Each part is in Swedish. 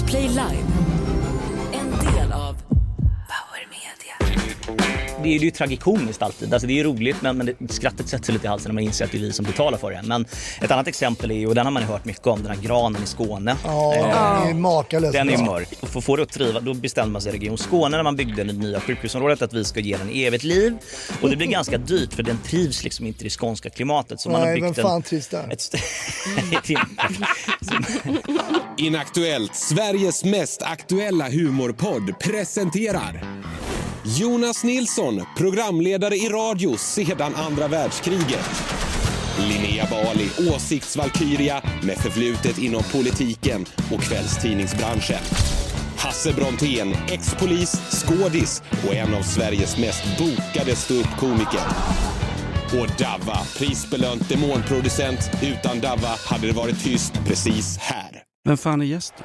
Play Live. En del av Power Media. Det är ju tragikomiskt alltid. Alltså det är ju roligt, men skrattet sätter sig lite i halsen när man inser att det är vi som betalar för det. Men ett annat exempel är ju, och den har man hört mycket om, den här granen i Skåne. Ja, den är makalös. Den är mörk. Och för att få det att triva, då bestämde man sig i Region Skåne när man byggde det nya sjukhusområdet att vi ska ge den evigt liv. Och det blir ganska dyrt för den trivs liksom inte i det skånska klimatet. Så man har byggt vem fan trivs där? Inaktuellt, Sveriges mest aktuella humorpodd, presenterar Jonas Nilsson, programledare i radio sedan andra världskriget. Linnea Bali, åsiktsvalkyria med förflutet inom politiken och kvällstidningsbranschen. Hasse Brontén, ex-polis, skådis och en av Sveriges mest bokade ståuppkomiker. Och Davva, prisbelönt demonproducent. Utan Davva hade det varit tyst precis här. Vem fan är gästen?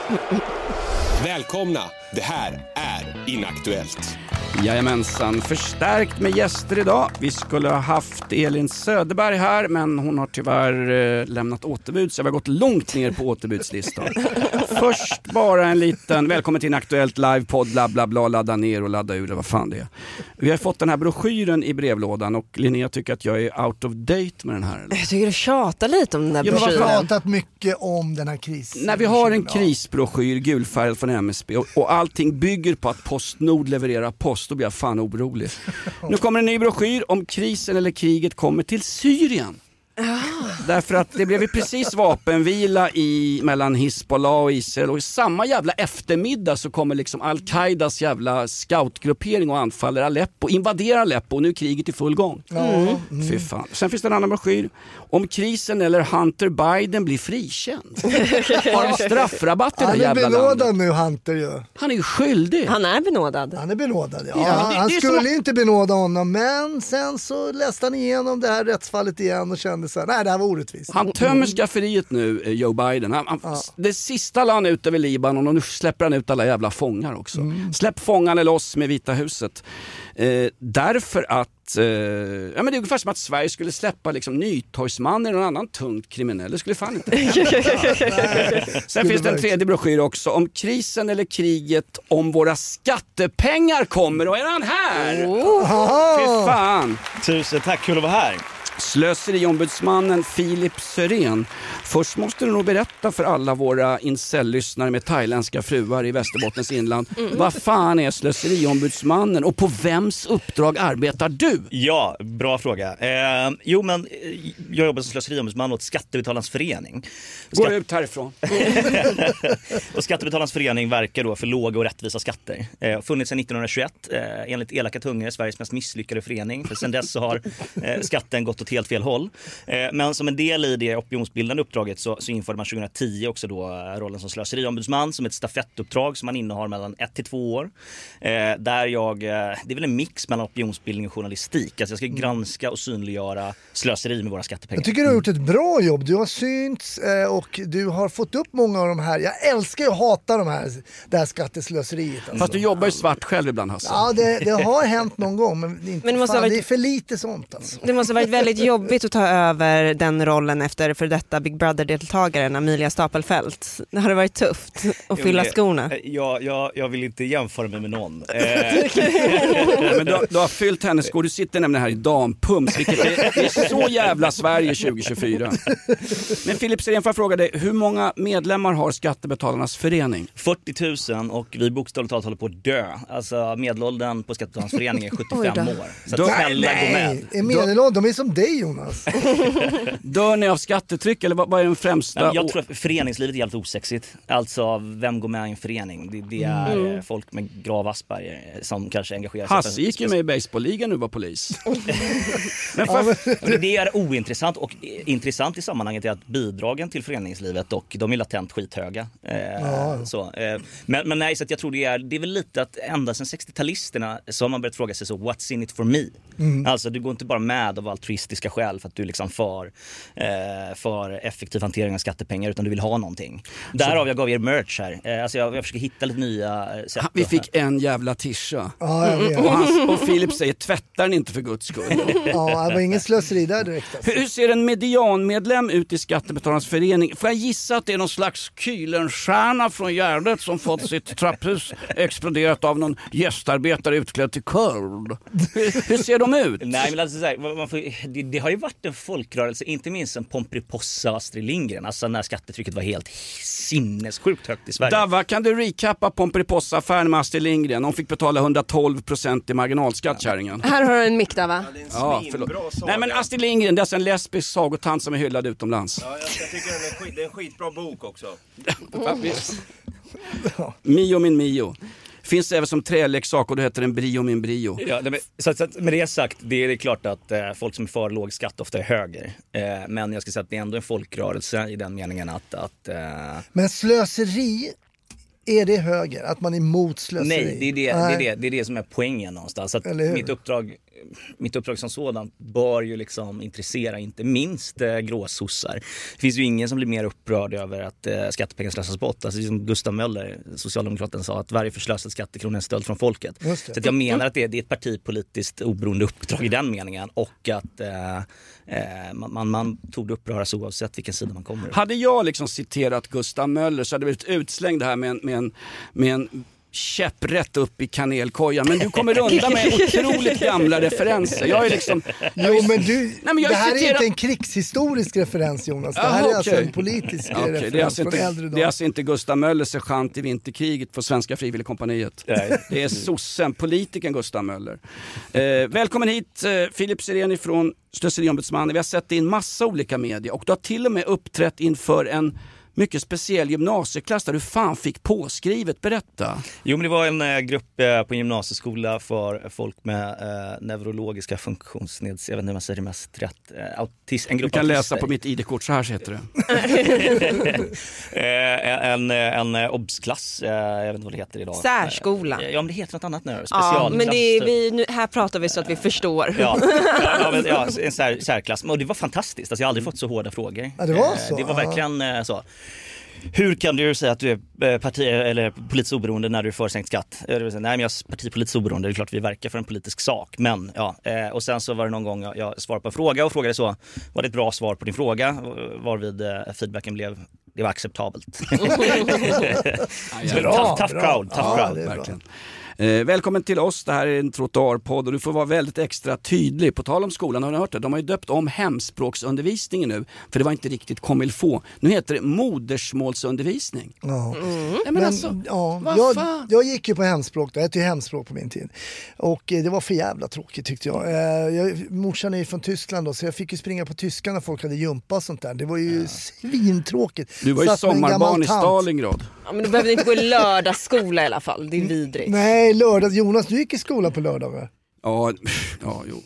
Välkomna, det här är Inaktuellt. Jajamensan, förstärkt med gäster idag. Vi skulle ha haft Elin Söderberg här, men hon har tyvärr lämnat återbud, så vi har gått långt ner på återbudslistan. Först bara en liten, välkommen till Inaktuellt livepodd, bla bla bla, ladda ner och ladda ur det, vad fan det är. Vi har fått den här broschyren i brevlådan och Linnea tycker att jag är out of date med den här. Eller? Jag tycker du tjatar lite om den där broschyren. Vi har pratat mycket om den här krisen. När vi har en krisbroschyr, gulfärgad från MSB och allting bygger på att Postnord levererar post, då blir jag fan orolig. Nu kommer en ny broschyr om krisen eller kriget kommer till Syrien. Därför att det blev ju precis vapenvila mellan Hizbollah och Israel, och i samma jävla eftermiddag så kommer liksom Al-Qaidas jävla scoutgruppering och anfaller Aleppo, invaderar Aleppo, och nu är kriget i full gång. Fy fan. Sen finns det en annan broschyr om krisen eller Hunter Biden blir frikänd. Har en straffrabatt i det jävla landet. Han är benådad nu, Hunter ju. Han är ju skyldig. Han är benådad. Han är benådad, ja. Han skulle inte benåda honom, men sen så läste han igenom det här rättsfallet igen och kände så här, nej, det här var orättvist. Han tömmer skafferiet nu, Joe Biden. Det sista la han ut över Libanon, och nu släpper han ut alla jävla fångar också. Släpp fångarna loss med Vita huset. Därför att men det är ungefär som att Sverige skulle släppa liksom Nytorgsmannen eller någon annan tungt kriminell. Det skulle fan inte. Sen finns det en tredje broschyr också om krisen eller kriget, om våra skattepengar kommer, och är han här? Fy fan. Tusen tack, kul att vara här. Slöseriombudsmannen Filip Sörén. Först måste du nog berätta för alla våra incel-lyssnare med thailändska fruar i Västerbottens inland. Vad fan är slöseriombudsmannen och på vems uppdrag arbetar du? Ja, bra fråga. Jag jobbar som slöseriombudsman åt Skattebetalarnas förening. Gå ut härifrån. Och Skattebetalarnas förening verkar då för låga och rättvisa skatter. Funnits sedan 1921, enligt elaka tungor Sveriges mest misslyckade förening. För sedan dess så har skatten gått åt helt fel håll. Men som en del i det opinionsbildande uppdraget så införde man 2010 också då rollen som slöseriombudsman som ett stafettuppdrag som man innehar mellan 1 till 2 år. Där det är väl en mix mellan opinionsbildning och journalistik. Alltså jag ska granska och synliggöra slöseri med våra skattepengar. Jag tycker du har gjort ett bra jobb. Du har synts och du har fått upp många av de här. Jag älskar ju att hata det här skatteslöseriet. Alltså. Fast du jobbar ju svart själv ibland, Hasse. Ja, det har hänt någon gång, men det är för lite sånt alltså. Det måste ha varit väldigt jobbigt att ta över den rollen efter för detta Big Brother-deltagaren Amelia Stapelfelt. Det har varit tufft att fylla skorna. Jag vill inte jämföra mig med någon. Men du har fyllt hennes skor. Du sitter nämligen här i dampums, vilket är så jävla Sverige 2024. Men Filip Sörén, får jag fråga dig, hur många medlemmar har Skattebetalarnas förening? 40 000, och vi bokstavligt talat håller på att dö. Alltså medelåldern på Skattebetalarnas förening är 75 år. Så att snälla gå med. Medelåldern, de är som dig, Jonas. Dör ni av skattetryck eller vad är den främsta? Jag tror att föreningslivet är helt osexigt. Alltså, vem går med i en förening? Det är folk med grav Asperger som kanske engagerar sig. Hasse gick ju med i baseballligan nu, var polis. Det är ointressant, och intressant i sammanhanget är att bidragen till föreningslivet, och de är latent skithöga. Men nej, så att jag tror det är väl lite att ända sedan 60-talisterna så har man börjat fråga sig så, what's in it for me? Alltså du går inte bara med av altruistisk ideologiska skäl för att du liksom för effektiv hantering av skattepengar, utan du vill ha någonting. Därav jag gav er merch här. Alltså jag försöker hitta lite nya sätt. Vi fick en jävla tisha. Ja, jag vet. Och Filip säger, tvättar den inte för guds skull. Ja, det var ingen slöseri där direkt. Alltså. Hur ser en medianmedlem ut i Skattebetalarnas förening? Får jag gissa att det är någon slags Kühlenstierna från Gärdet som fått sitt trapphus exploderat av någon gästarbetare utklädd till curl? Hur ser de ut? Nej, men alltså, så här, det har ju varit en folkrörelse, inte minst en Pomperipossa Astrid Lindgren, alltså när skattetrycket var helt sinnessjukt högt i Sverige. Dava, kan du recappa Pomperipossa-affären med Astrid Lindgren? Hon fick betala 112% i marginalskatt, kärringen. Här har du en mick, Dava. Ja, förlåt. Nej, men Astrid Lindgren, det är alltså en lesbisk sagotant som är hyllad utomlands. Ja, jag tycker det är en skitbra bok också. Mio min Mio. Finns även som träleksak och då heter den Brio min Brio. Ja, så med det sagt, det är klart att folk som är för låg skatt ofta är höger. Men jag ska säga att det är ändå en folkrörelse i den meningen att Men slöseri, är det höger? Att man är emot slöseri? Nej, det är det som är poängen någonstans. Att mitt uppdrag som sådan bör ju liksom intressera inte minst gråsossar. Det finns ju ingen som blir mer upprörd över att skattepengar slösas bort. Alltså som Gustav Möller, socialdemokraten, sa att varje förslösad skattekrona är en stöld från folket. Så att jag menar att det är ett partipolitiskt oberoende uppdrag i den meningen, och att man tog det uppröras oavsett vilken sida man kommer. Hade jag liksom citerat Gustav Möller så hade det blivit utslängd här med en käpp rätt upp i kanelkojan, men du kommer undan med otroligt gamla referenser. Jag är liksom... det här är inte en krigshistorisk referens, Jonas. Det här är alltså en politisk referens från äldre dagar. Det är alltså inte Gustav Möller sergeant i vinterkriget på Svenska frivilligkompaniet. Det är sossen, politikern Gustav Möller. Välkommen hit, Filip Sirén från Slöseriombudsmannen. Vi har sett in massa olika medier och du har till och med uppträtt inför en mycket speciell gymnasieklass där du fan fick påskrivet. Berätta. Jo, men det var en grupp på en gymnasieskola för folk med neurologiska funktionsnedsättningar. Jag vet inte om jag säger det mest rätt. En grupp du kan läsa på mitt ID-kort, så här heter det. En obsklass, jag vet inte vad det heter idag. Särskola. Ja, men det heter något annat nu. Ja, men här pratar vi så att vi förstår. En särklass. Och det var fantastiskt. Alltså, jag har aldrig fått så hårda frågor. Ja, det var så. Det var verkligen så. Hur kan du säga att du är politiskt oberoende när du får sänkt skatt? Nej, men jag är partipolitiskt oberoende. Det är klart vi verkar för en politisk sak. Men och sen så var det någon gång jag svarade på en fråga och frågade så: var det ett bra svar på din fråga? Varvid feedbacken blev: det var acceptabelt. Tough crowd. Verkligen. Välkommen till oss, det här är en trottoarpodd och du får vara väldigt extra tydlig. På tal om skolan, har ni hört det? De har ju döpt om hemspråksundervisningen nu, för det var inte riktigt comme il faut. Nu heter det modersmålsundervisning. Ja. Men alltså, jag gick ju på hemspråk då, jag hette ju hemspråk på min tid. Och det var för jävla tråkigt tyckte jag. Morsan är ju från Tyskland då, så jag fick ju springa på tyska när folk hade jumpa och sånt där. Det var ju svintråkigt. Du var ju sommarbarn i Stalingrad. Ja, men du behövde inte gå i lördagsskola i alla fall, det är vidrigt. Nej, lördag. Jonas, du gick i skola på lördagar. Ja, jo.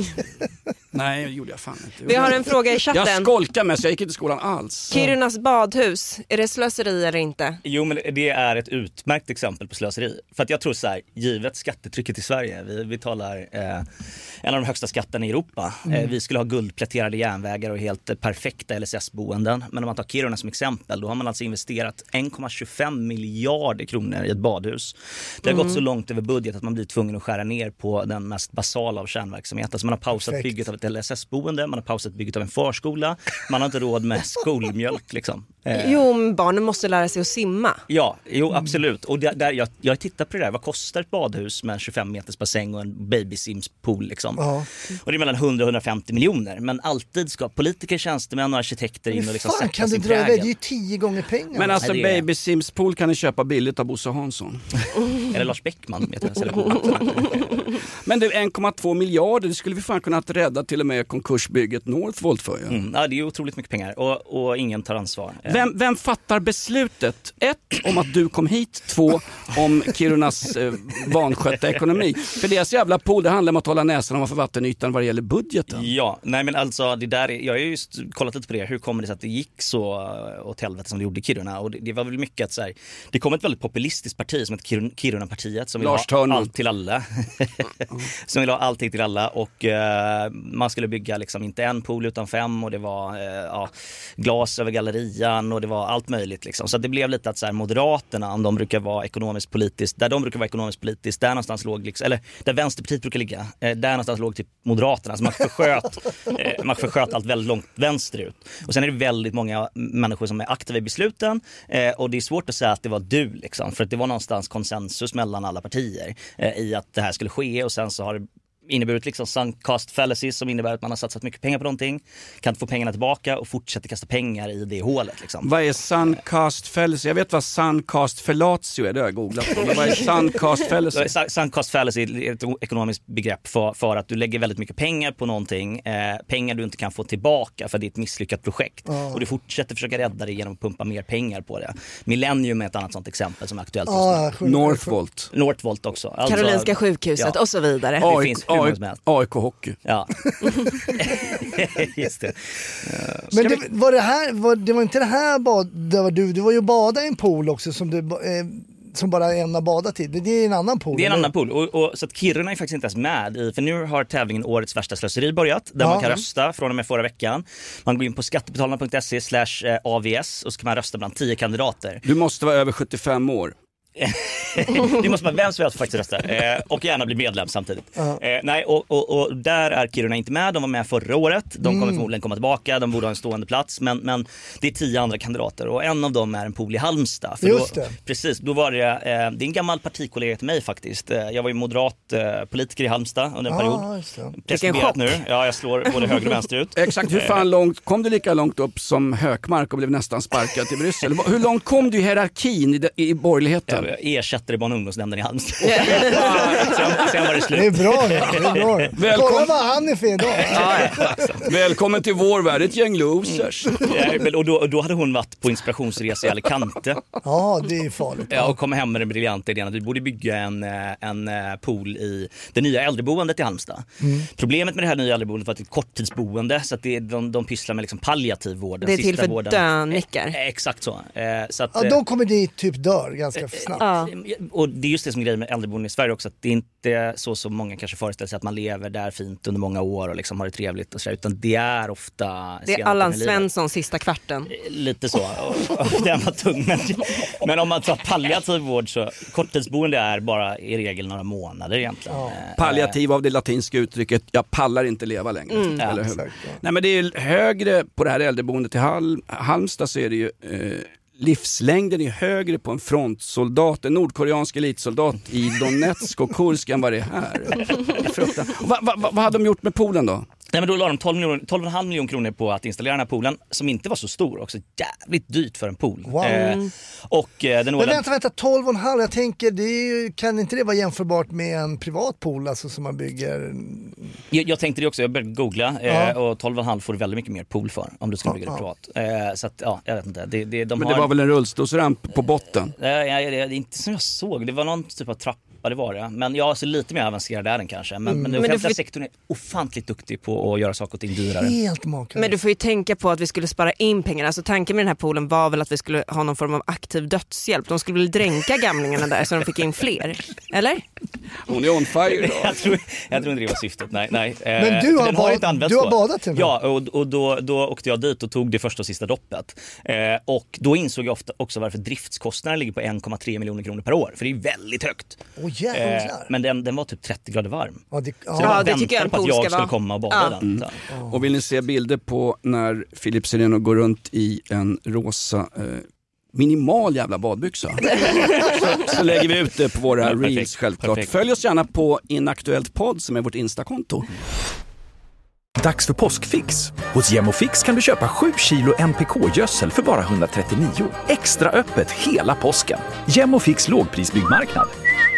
Nej, det gjorde jag fan inte. Vi har en fråga i chatten. Jag skolkar med, så jag gick inte i skolan alls. Kirunas badhus, är det slöseri eller inte? Jo, men det är ett utmärkt exempel på slöseri. För att jag tror så här, givet skattetrycket i Sverige, vi talar en av de högsta skatterna i Europa. Vi skulle ha guldpläterade järnvägar och helt perfekta LSS-boenden. Men om man tar Kiruna som exempel, då har man alltså investerat 1,25 miljarder kronor i ett badhus. Det har gått så långt över budget att man blir tvungen att skära ner på den mest basala av kärnverksamhet. Alltså man har pausat bygget av ett LSS-boende, man har pausat bygget av en förskola, man har inte råd med skolmjölk liksom. Jo, men barnen måste lära sig att simma. Ja, absolut. Och jag tittar på det där. Vad kostar ett badhus med en 25 meters bassäng och en babysimspool liksom? Ja. Och det är mellan 100 och 150 miljoner. Men alltid ska politiker, tjänstemän och arkitekter in och liksom sätta kan sin du dra prägel. det är ju 10 gånger pengar. Men alltså babysimspool kan ni köpa billigt av Bosse Hansson. Eller Lars Bäckman. Men det är 1,2 miljarder. Det skulle vi fan kunna rädda till och med konkursbygget Northvolt för. Ja, det är ju otroligt mycket pengar. Och ingen tar ansvar. Vem fattar beslutet? 1, om att du kom hit. 2, om Kirunas vanskötta ekonomi. För deras jävla pool, det handlar om att hålla näsan ovanför vattenytan vad det gäller budgeten. Ja, nej men alltså det där jag har just kollat lite på det. Hur kommer det sig att det gick så åt helvete som det gjorde i Kiruna? Och det var väl mycket att så här, det kom ett väldigt populistiskt parti som heter Kiruna-partiet som vill ha allt till alla. som ville ha allting till alla och man skulle bygga liksom inte en pool utan 5 och det var glas över gallerian och det var allt möjligt liksom. Så det blev lite att så här, Moderaterna, om de brukar vara ekonomiskt politiskt, där de brukar vara ekonomiskt politiskt, där någonstans låg liksom, eller där Vänsterpartiet brukar ligga, där någonstans låg typ Moderaterna, så man försköt allt väldigt långt vänsterut. Och sen är det väldigt många människor som är aktiva i besluten och det är svårt att säga att det var du liksom, för att det var någonstans konsensus mellan alla partier i att det här skulle ske, och sen så har det inneburit liksom sunk cost fallacy, som innebär att man har satsat mycket pengar på någonting, kan inte få pengarna tillbaka och fortsätter kasta pengar i det hålet liksom. Vad är sunk cost fallacy? Jag vet vad sunk cost fellatio är, det har jag googlat på. Vad är sunk cost fallacy? Sunk cost fallacy är ett ekonomiskt begrepp för att du lägger väldigt mycket pengar på någonting, pengar du inte kan få tillbaka för det är ett misslyckat projekt, och du fortsätter försöka rädda det genom att pumpa mer pengar på det. Millennium är ett annat sånt exempel som är aktuellt. Northvolt också. Alltså, Karolinska sjukhuset och så vidare. Det finns AIK hockey. Ja. Just det. Men det var inte det här du var ju bada i en pool också som bara ämnar bada till. Det är en annan pool. Det är en annan pool. Och så att Kiruna är faktiskt inte ens med i, för nu har tävlingen Årets värsta slöseri börjat, där man kan rösta från och med förra veckan. Man går in på skattebetalarna.se/AVS och så kan man rösta bland 10 kandidater. Du måste vara över 75 år. Det måste vara vem som helst faktiskt rösta och gärna bli medlem samtidigt. Nej, och där är Kiruna inte med. De var med förra året. De kommer förmodligen komma tillbaka. De borde ha en stående plats, men det är 10 andra kandidater och en av dem är en pool i Halmstad. För just det. Precis, då var det är en gammal partikollega till mig faktiskt. Jag var ju moderat politiker i Halmstad under en period. Preskriberat nu. Ja, jag slår både höger och vänster ut. Exakt, hur fan långt kom du lika långt upp som Hökmark och blev nästan sparkad till Bryssel? Hur långt kom du i hierarkin i borgerligheten? Ersätter i barn- och ungdomsnämnden i Halmstad. sen var det slut. Det är bra. Kolla vad han är för idag. Välkommen till vår värld, ett gäng losers. Och då hade hon varit på inspirationsresa i Alicante. Ja, det är farligt. Ja, och kom hem med den briljanta idén att vi borde bygga en pool i det nya äldreboendet i Halmstad. Problemet med det här nya äldreboendet var att det är ett korttidsboende, så att de pysslar med liksom palliativ vård. Det är till för dönickar. Exakt så. Så att, de kommer dit typ dör ganska snabbt. Och det är just det som är grejen med äldreboenden i Sverige också, att det är inte så som många kanske föreställer sig, att man lever där fint under många år och liksom har det trevligt och så, utan det är ofta... Det är Allan Svensson sista kvarten. Lite så, och den var tung. Men om man tar palliativ vård så korttidsboende är bara i regel några månader egentligen. Palliativ av det latinska uttrycket, jag pallar inte leva längre. Eller hur? Nej, men det är högre på det här äldreboendet i Halmstad, så är det ju... livslängden är högre på en frontsoldat, en nordkoreansk elitsoldat i Donetsk och Kursk än vad det är här. Vad hade de gjort med poolen då? Nej, men då la de 12,5 miljoner kronor på att installera den här poolen, som inte var så stor, också jävligt dyrt för en pool. Wow. Men vänta, 12,5, jag tänker, kan inte det vara jämförbart med en privat pool alltså, som man bygger? Jag tänkte det också, jag började googla och 12,5 får du väldigt mycket mer pool för om du ska bygga det privat. Så att, jag vet inte. Men det var väl en rullstolsramp på botten? Det är inte som jag såg, det var någon typ av trappa. Ja, det var det. Men jag är så lite mer avancerad är den kanske. Men den offentliga sektorn är ofantligt duktig på att göra saker och ting dyrare. Helt makalöst. Men du får ju tänka på att vi skulle spara in pengar. Alltså tanken med den här poolen var väl att vi skulle ha någon form av aktiv dödshjälp. De skulle väl dränka gamlingarna där så de fick in fler. Eller? Hon är on fire då. jag tror inte det var syftet. Nej. Men du har badat till mig. Ja, och då åkte jag dit och tog det första och sista doppet. Och då insåg jag också varför driftskostnaden ligger på 1,3 miljoner kronor per år. För det är väldigt högt. Men den var typ 30 grader varm. Så det tycker jag på att jag skulle komma och bada den. Och vill ni se bilder på när Filip Sireno går runt i en rosa minimal jävla badbyxa så lägger vi ut det på våra reels självklart. Perfekt. Följ oss gärna på Inaktuellt podd som är vårt Instakonto. Dags för påskfix. Hos Gemofix kan du köpa 7 kilo MPK-gödsel för bara 139. Extra öppet hela påsken. Gemofix lågprisbyggmarknad.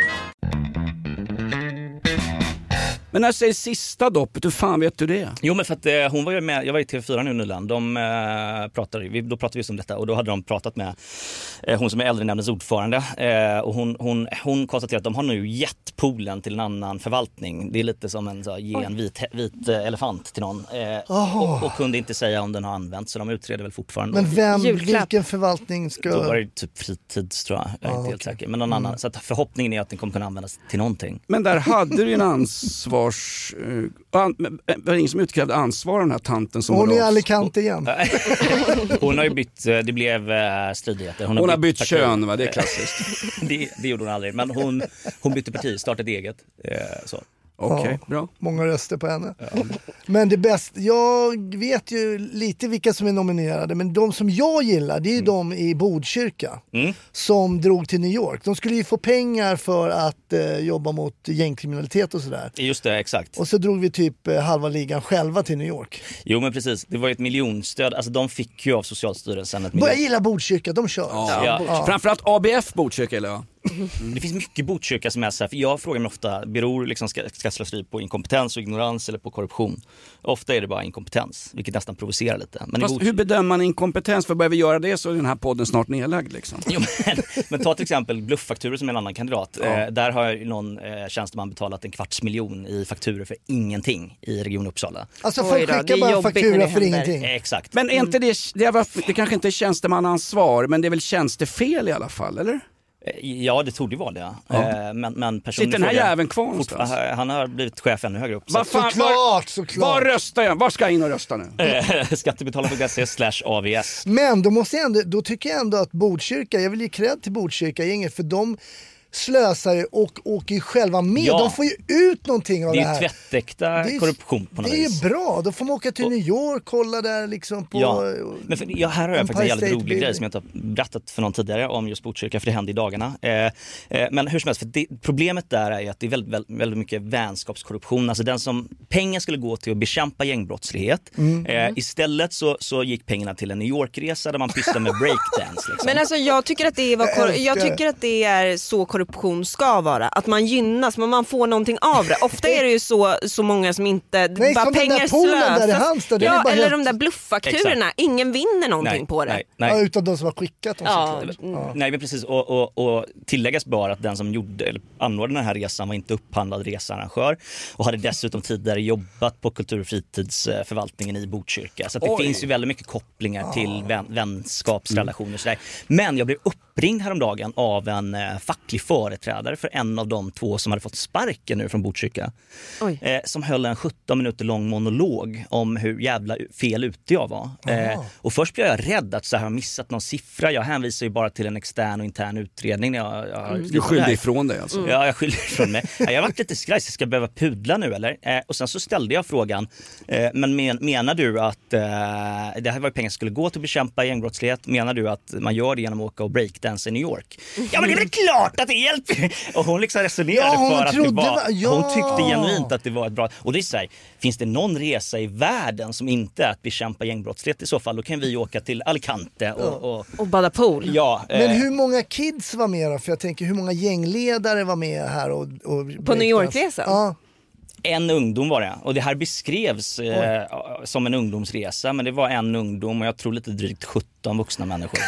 Men när säger sista doppet, hur fan vet du det? Jo, men för att hon var ju med, jag var i TV4 nu nyligen, då pratade vi just om detta och då hade de pratat med hon som är äldrenämndens ordförande, och hon konstaterar att de har nu gett poolen till en annan förvaltning. Det är lite som en ge en vit elefant till någon, och kunde inte säga om den har använts, så de utreder väl fortfarande. Men vilken förvaltning ska... Då var det typ fritids, tror jag är inte helt säker. Men någon annan, så att förhoppningen är att den kommer kunna användas till någonting. Men där hade du en ansvars... var det ingen som utkrävde ansvar av den här tanten som... Hon är Alicante igen. Hon har ju bytt, det blev stridigheter. Hon har bytt kön, va? Det är klassiskt. det gjorde hon aldrig, men hon bytte parti, startade eget. Så. Okej, bra. Många röster på henne. Ja. Men det bästa, jag vet ju lite vilka som är nominerade, men de som jag gillar, det är ju de i Botkyrka som drog till New York. De skulle ju få pengar för att jobba mot gängkriminalitet och sådär. Just det, exakt. Och så drog vi typ halva ligan själva till New York. Jo, men precis. Det var ju ett miljonstöd. Alltså de fick ju av Socialstyrelsen Jag gillar Botkyrka, de kör. Ja. Framförallt ABF Botkyrka, eller ja? Det finns mycket Botkyrka som är så här, för jag frågar mig ofta, beror liksom skatteslöseri på inkompetens och ignorans eller på korruption? Ofta är det bara inkompetens, vilket nästan provocerar lite. Men hur bedömer man inkompetens? För börjar vi göra det så är den här podden snart nedlagd liksom. Jo, men ta till exempel blufffakturor som är en annan kandidat. Där har någon tjänsteman betalat 250 000 i fakturor för ingenting i Region Uppsala. Alltså folk skickar bara fakturor för ingenting. Exakt. Men är inte det kanske inte är tjänstemannaansvar, men det är väl tjänstefel i alla fall, eller? Ja, det torde ju vara det. Men personen sitter den här jäveln kvar någonstans? Han har blivit chef ännu högre upp. Såklart. Var röstar jag? Var ska jag in och rösta nu? Skattebetalarna.se/AVS. Men då tycker jag ändå att Botkyrka, jag vill ge cred till Botkyrka-gänget, för de slösar ju och åker ju själva med. Ja. De får ju ut någonting av det här. Det är ju tvättäkta korruption på något vis. Det är bra. Då får man åka till New York, kolla där liksom på... Ja, men här har jag faktiskt en jävligt rolig grej som jag inte har berättat för någon tidigare om just Botkyrka, för det hände i dagarna. Men hur som helst, för problemet där är att det är väldigt, väldigt mycket vänskapskorruption. Alltså pengar skulle gå till att bekämpa gängbrottslighet. Istället så gick pengarna till en New York-resa där man pysslade med breakdance. Liksom. Men alltså jag tycker att det är så korruption ska vara, att man gynnas, men man får någonting av det. Ofta är det ju så många som inte bara pengar slösas. Eller de där blufffakturorna. Ingen vinner någonting på det. Nej. Ja, utan de som har skickat dem. Nej, men precis. Och tilläggas bara att den som anordnade den här resan var inte upphandlad researrangör och hade dessutom tidigare jobbat på kultur- och fritidsförvaltningen i Botkyrka. Så att det finns ju väldigt mycket kopplingar till vänskapsrelationer och sådär. Men jag blev uppringd häromdagen av en facklig företrädare för en av de två som hade fått sparken nu från Botkyrka. Som höll en 17 minuter lång monolog om hur jävla fel ute jag var. Och först blev jag rädd att så här har missat någon siffra. Jag hänvisar ju bara till en extern och intern utredning. Du skyllde ifrån dig alltså? Ja, jag skyllde ifrån mig. Jag varit lite skraj, ska jag behöva pudla nu eller? Och sen så ställde jag frågan, men menar du att det här var pengar som skulle gå till att bekämpa gängbrottslighet? Menar du att man gör det genom att åka och breakdance i New York? Ja, men det är väl klart att det hjälper! Och hon liksom resonerade för att det var... Hon tyckte genuint att det var ett bra... Och det är så här, finns det någon resa i världen som inte är att bekämpa gängbrottslighet? I så fall, då kan vi åka till Alicante och bada pool. Ja, men hur många kids var med då? För jag tänker, hur många gängledare var med här? På New York-resan? Ja. En ungdom var det. Och det här beskrevs som en ungdomsresa. Men det var en ungdom och jag tror lite drygt 17 vuxna människor.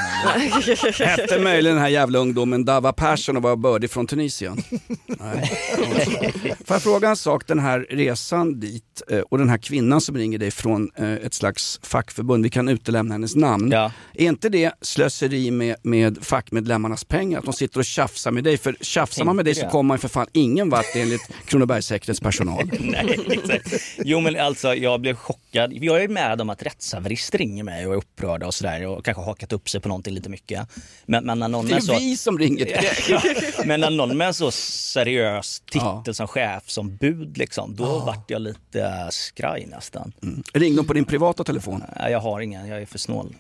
Hette möjligen den här jävla ungdomen Dava Persson och var bördig från Tunisien? Nej. Får jag fråga en sak? Den här resan dit och den här kvinnan som ringer dig från ett slags fackförbund. Vi kan utelämna hennes namn. Ja. Är inte det slöseri med fackmedlemmarnas pengar? Att de sitter och tjafsar med dig? För tjafsar man med dig så kommer man för fan ingen vart enligt Kronobergs säkerhetspersonal. Nej, exakt. Jo, men alltså jag blev chockad. Jag är med om att rättshaverister ringer mig och är upprörda och sådär och kanske hakat upp sig på någonting lite mycket. Men när någon det är så... vi som ringer. Men när någon med en så seriös titel som chef, som bud liksom, då vart jag lite skraj nästan. Ring dem på din privata telefon? Nej, jag har ingen, jag är för snål.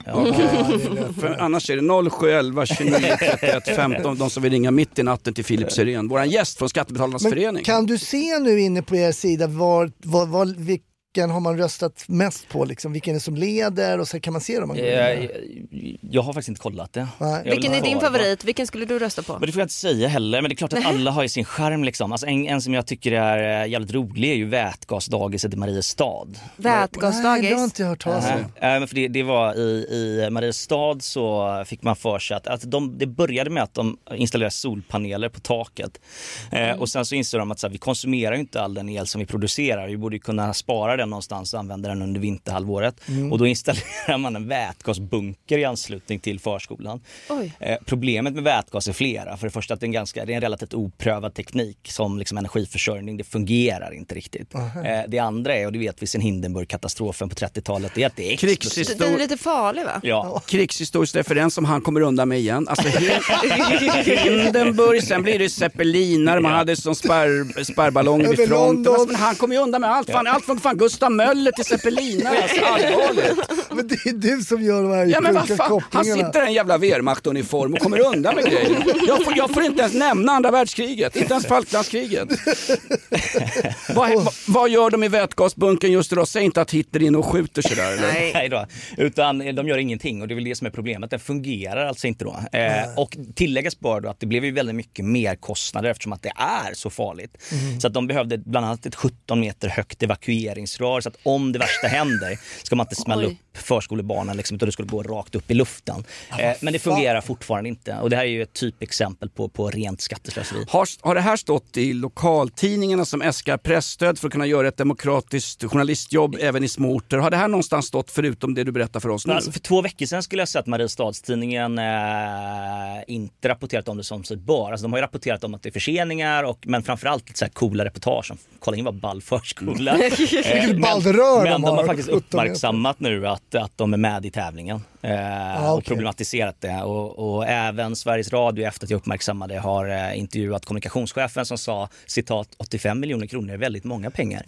För annars är det 0711 29 31 15 de som vill ringa mitt i natten till Filip Syrén, våran gäst från Skattebetalarnas förening. Kan du se nu inne på er sida vilken har man röstat mest på? Liksom? Vilken är som leder? Och så kan man se dem. Jag har faktiskt inte kollat det. Vilken är din favorit? Vilken skulle du rösta på? Men det får jag inte säga heller. Men det är klart att alla har ju sin charm. Liksom. Alltså en som jag tycker är jävligt rolig är ju vätgasdagiset i Mariestad. Vätgasdagis? Nej, det har inte hört talas om. För det var i Mariestad så fick man för sig att det började med att de installerade solpaneler på taket. Och sen så insåg de att så här, vi konsumerar ju inte all den el som vi producerar. Vi borde kunna spara den någonstans och använda den under vinterhalvåret. Och då installerar man en vätgasbunker i anslutning till förskolan. Problemet med vätgas är flera. För det första att det är en relativt oprövad teknik som liksom energiförsörjning. Det fungerar inte riktigt. Det andra är, och det vet vi sedan Hindenburg-katastrofen på 30-talet, det är att det är explosivt. Den är lite farlig, va? Ja. Krigshistorisk referens som han kommer undan med igen. Alltså Hindenburg, sen blir det zeppeliner, man hade som spärrballonger vid fronten. Alltså, men han kommer ju undan med allt. Allt från Gustav Möller till zeppeliner. Alltså, allvarligt. Men det är du som gör de här sjuka kopplingarna. Han sitter i en jävla Wehrmacht-uniform och kommer undan med grejer. Jag får inte ens nämna andra världskriget, inte ens Falklandskriget. Vad gör de i vätgasbunken just idag? Säg inte att Hitler in och skjuter sig där. Eller? Nej då, utan de gör ingenting och det är väl det som är problemet. Den fungerar alltså inte då. Och tilläggas bör då att det blev ju väldigt mycket mer kostnader eftersom att det är så farligt. Så att de behövde bland annat ett 17 meter högt evakueringsrör så att om det värsta händer ska man inte smälla upp förskolebarnen liksom, utan det skulle gå rakt upp i luften. Men det fungerar fortfarande inte och det här är ju ett typexempel på rent skatteslöseri. Har det här stått i lokaltidningarna som äskar pressstöd för att kunna göra ett demokratiskt journalistjobb även i små orter? Har det här någonstans stått förutom det du berättar för oss nu? Alltså för 2 veckor sedan skulle jag säga att Mariestadstidningen inte rapporterat om det som sig bör. Alltså de har ju rapporterat om att det är förseningar men framförallt lite så här coola reportage. Kolla in vad ball förskola. Men de har faktiskt uppmärksammat nu att de är med i tävlingen. Och problematiserat det och även Sveriges Radio efter att jag uppmärksammade har intervjuat kommunikationschefen som sa citat 85 miljoner kronor är väldigt många pengar.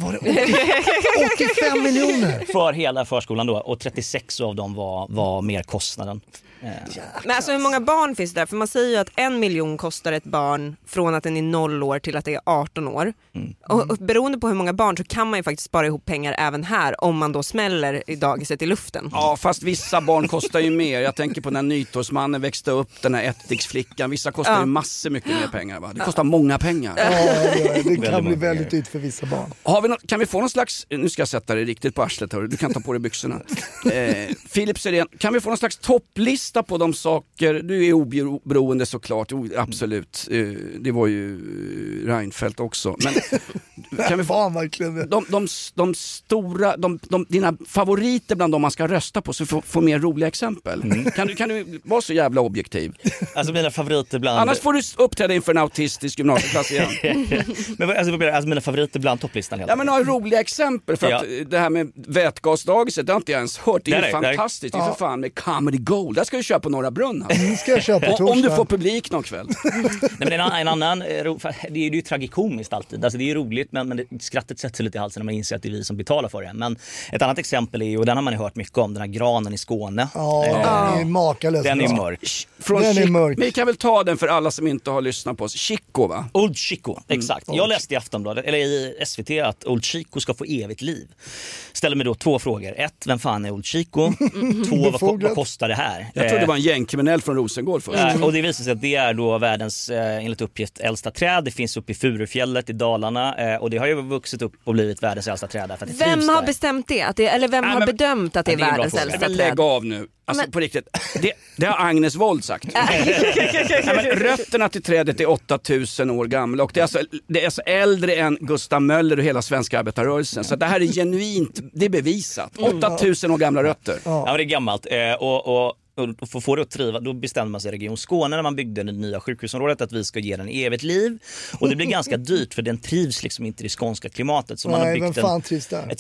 85 miljoner? För hela förskolan då och 36 av dem var merkostnaden. Men alltså hur många barn finns det där? För man säger ju att 1 miljon kostar ett barn från att den är 0 år till att det är 18 år. Och beroende på hur många barn så kan man ju faktiskt spara ihop pengar även här om man då smäller i dagiset i luften. Ja, fast vissa barn kostar ju mer. Jag tänker på när nytorgsmannen växte upp, den här ättiksflickan. Vissa kostar ju massor mycket mer pengar, va? Det kostar många pengar. Ja, det kan bli väldigt dyrt för vissa barn. Kan vi få någon slags, nu ska jag sätta dig riktigt på arslet, du kan ta på dig byxorna. Filip Syrén, kan vi få någon slags topplista på de saker, du är oberoende såklart, absolut. Det var ju Reinfeldt också. Men kan vi få de stora, dina favoriter bland de man ska rösta på så få mer roliga exempel. Kan du vara så jävla objektiv? Alltså mina favoriter bland... Annars får du uppträda inför en autistisk gymnasieklass igen. Men alltså mina favoriter bland topplistan helt. Ja, men några roliga exempel för att det här med vätgasdagiset, det har inte jag ens hört. Det är fantastiskt. Det är för fan med Comedy Gold. Där ska du köra på Norra Brunn. Ska jag köra på torsdag. Om du får publik någon kväll. Nej, men en annan det är ju tragikomiskt alltid. Alltså det är ju roligt men skrattet sätter sig lite i halsen när man inser att det är vi som betalar för det. Men ett annat exempel är ju, och den har man ju hört mycket om, den här granen i Skåne. Den är makalös. Den är mörk. Den är mörk. Vi kan väl ta den för alla som inte har lyssnat på oss. Chico, va? Old Chico, exakt. Jag läste i Aftonbladet, eller i SVT, att Old Chico ska få evigt liv. Ställer mig då 2 frågor. 1, vem fan är Old Chico? 2, vad kostar det här? Jag tror det var en gängkriminell från Rosengård först. Och det visar sig att det är då världens, enligt uppgift, äldsta träd. Det finns uppe i Furufjället i Dalarna. Och det har ju vuxit upp och blivit världens äldsta träd. För att vem har bestämt det? Eller vem har bedömt att det är världens äldsta träd? Lägg av nu. Alltså på riktigt, det har Agnes Wold sagt. Men rötterna till trädet är 8000 år gamla och det är alltså äldre än Gustav Möller och hela svenska arbetarrörelsen. Så det här är genuint, det är bevisat. 8000 år gamla rötter. Ja, men det är gammalt. Och för att få det att triva, då bestämde man sig i Region Skåne när man byggde det nya sjukhusområdet att vi ska ge den evigt liv. Och det blir ganska dyrt för den trivs liksom inte i det skånska klimatet. Så man har byggt vem fan trivs där?